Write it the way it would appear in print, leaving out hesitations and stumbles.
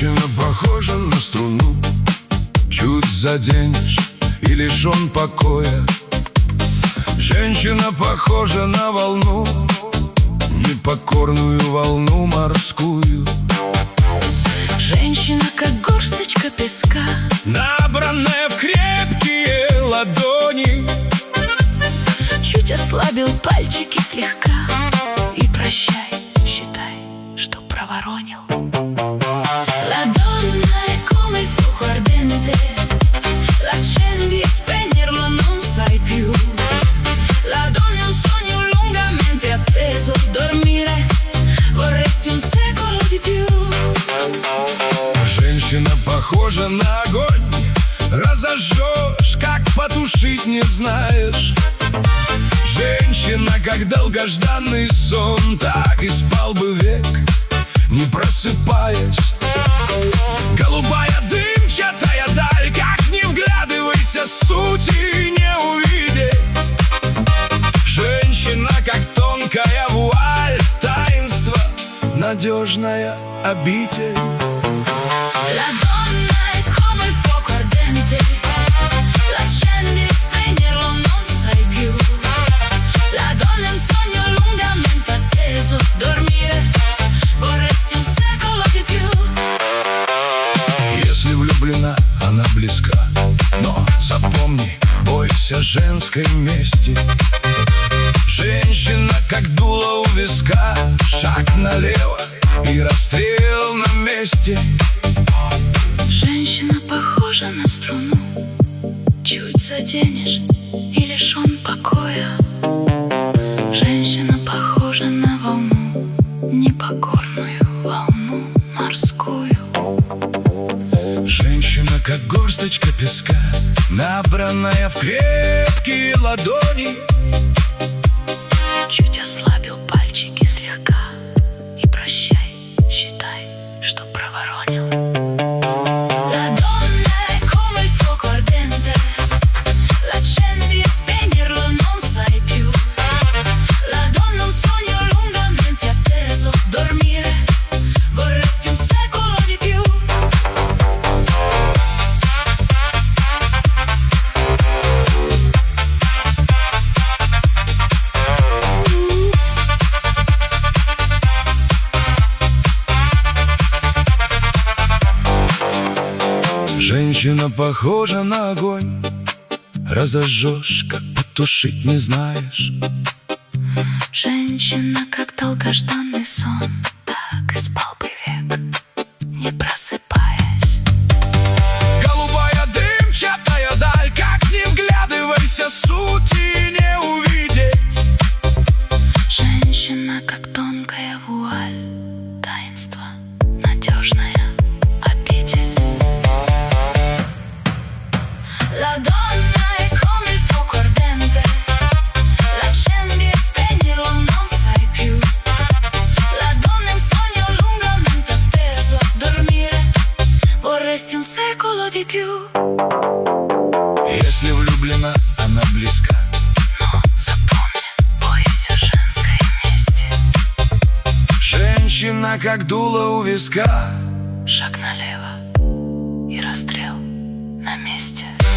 Женщина похожа на струну, чуть заденешь и лишен покоя. Женщина похожа на волну, непокорную волну морскую. Женщина, как горсточка песка, набранная в крепкие ладони. чуть ослабил пальчики слегка. И прощай, считай, что проворонил. La donna è come il fuoco ardente, l'accendi e spegnerlo non sai più. La donna è un sogno lungamente atteso, dormire vorresti un secolo di più. Женщина похожа на огонь, разожжешь, как потушить не знаешь. Женщина, как долгожданный сон, так и спал бы век, не просыпаясь. Голубая дымчатая даль, как не вглядывайся, сути не увидеть. Женщина, как тонкая вуаль, таинство, надежная обитель. La donna è come il fuoco ardente, l'accendi e spegnerlo non sai più. La donna è un sogno lungamente atteso, dormire vorresti un secolo di più. Если влюблена, она близка, но запомни, бойся женской мести. Женщина, как дуло у виска, шаг налево и расстрел на месте. Женщина похожа на струну, чуть заденешь и лишен покоя. Женщина похожа на волну, непокорную волну морскую. Женщина, как горсточка песка, набранная в крепкие ладони. Чуть ослабил пальчики слегка. И прощай, считай, что проворонил. La donna è come il fuoco ardente, l'accendi e spegnerlo non sai più. La donna è un sogno lungamente atteso, dormire vorresti un secolo di più. Женщина похожа на огонь, разожжешь, как потушить не знаешь. Женщина, как долгожданный сон, так и спал бы век, не просыпаясь. Голубая дымчатая даль, как не вглядывайся, сути не увидеть. Женщина, как тонкая вуаль, таинство, надежная обитель. La donna è come il fuoco ardente, l'accendi e spegnerlo non sai più. La donna è un sogno lungamente atteso, dormire vorresti un secolo di più. Если влюблена, она близка, Но запомни, бойся женской мести. женщина, как дуло у виска. Шаг налево и расстрел на месте.